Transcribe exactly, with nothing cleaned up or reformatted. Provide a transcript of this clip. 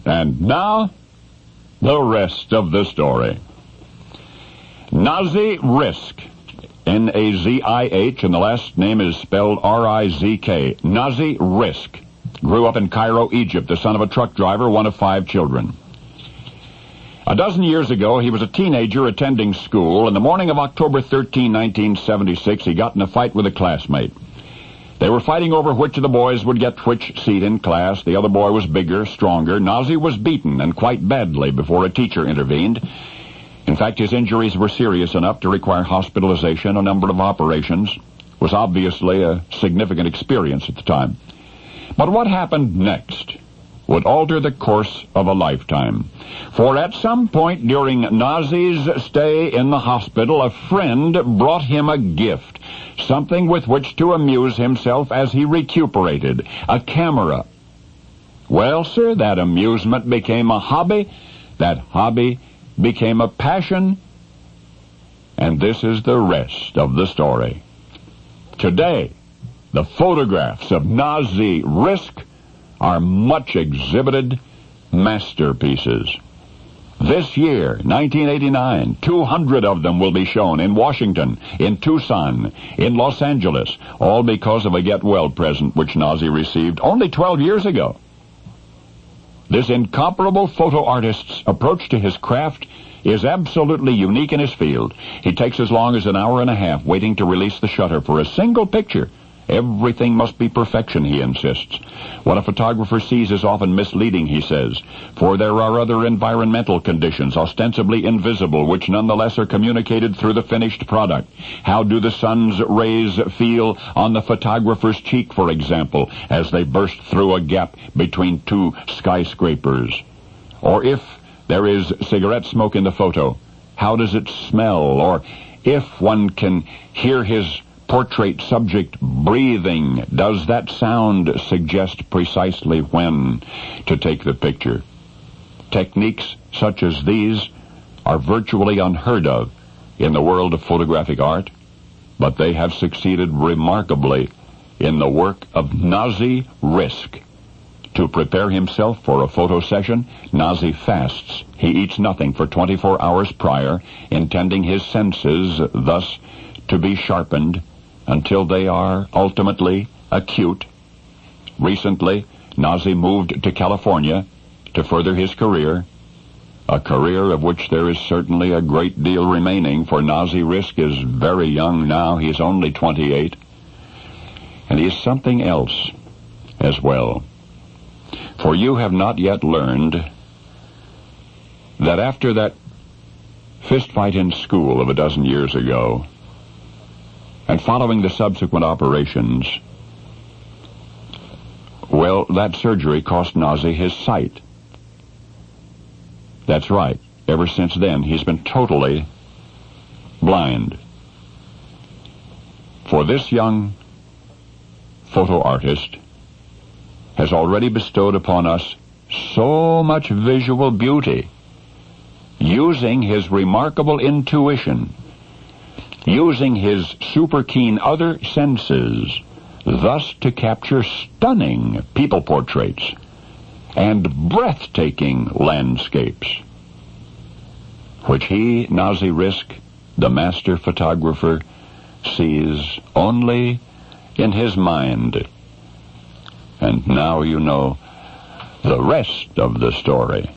And now, the rest of the story. Nazi Rizk, N A Z I H, and the last name is spelled R I Z K. Nazi Rizk grew up in Cairo, Egypt, the son of a truck driver, one of five children. A dozen years ago, he was a teenager attending school. In the morning of October thirteenth, nineteen seventy-six, he got in a fight with a classmate. They were fighting over which of the boys would get which seat in class. The other boy was bigger, stronger. Nazi was beaten, and quite badly, before a teacher intervened. In fact, his injuries were serious enough to require hospitalization, a number of operations. It was obviously a significant experience at the time. But what happened next would alter the course of a lifetime. For at some point during Nazi's stay in the hospital, a friend brought him a gift, something with which to amuse himself as he recuperated, a camera. Well, sir, that amusement became a hobby, that hobby became a passion, and this is the rest of the story. Today, the photographs of Nazi Rizk are much exhibited masterpieces. This year, nineteen eighty-nine, two hundred of them will be shown in Washington, in Tucson, in Los Angeles, all because of a get-well present which Nazi received only twelve years ago. This incomparable photo artist's approach to his craft is absolutely unique in his field. He takes as long as an hour and a half waiting to release the shutter for a single picture. Everything must be perfection, he insists. What a photographer sees is often misleading, he says, for there are other environmental conditions, ostensibly invisible, which nonetheless are communicated through the finished product. How do the sun's rays feel on the photographer's cheek, for example, as they burst through a gap between two skyscrapers? Or if there is cigarette smoke in the photo, how does it smell? Or if one can hear his portrait subject breathing, does that sound suggest precisely when to take the picture? Techniques such as these are virtually unheard of in the world of photographic art, but they have succeeded remarkably in the work of Nazi Rizk. To prepare himself for a photo session, Nazi fasts. He eats nothing for twenty-four hours prior, intending his senses thus to be sharpened until they are ultimately acute. Recently, Nazi moved to California to further his career, a career of which there is certainly a great deal remaining, for Nazi Rizk is very young now. He is only twenty-eight. And he is something else as well. For you have not yet learned that after that fist fight in school of a dozen years ago, and following the subsequent operations, well, that surgery cost Nazi his sight. That's right. Ever since then, he's been totally blind. For this young photo artist has already bestowed upon us so much visual beauty, using his remarkable intuition, using his super keen other senses, thus to capture stunning people portraits and breathtaking landscapes, which he, Nazi Rizk, the master photographer, sees only in his mind. And now you know the rest of the story.